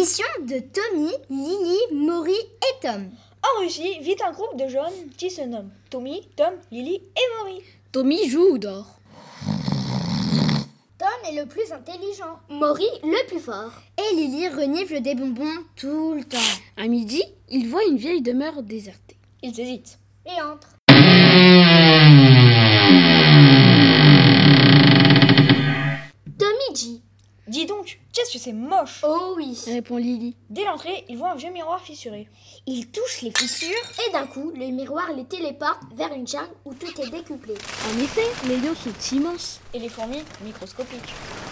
mission de Tommy, Lily, Maury et Tom. En Russie vit un groupe de jeunes qui se nomment Tommy, Tom, Lily et Maury. Tommy joue ou dort? Tom est le plus intelligent. Maury le plus fort. Et Lily renifle des bonbons tout le temps. À midi, ils voient une vieille demeure désertée. Ils hésitent. Et entrent. Tommy dit: Dis donc, qu'est-ce que c'est moche! Oh oui. Répond Lily. Dès l'entrée, ils voient un vieux miroir fissuré. Il touche les fissures et d'un coup, le miroir les téléporte vers une jungle où tout est décuplé. En effet, les lions sont immenses. Et les fourmis microscopiques.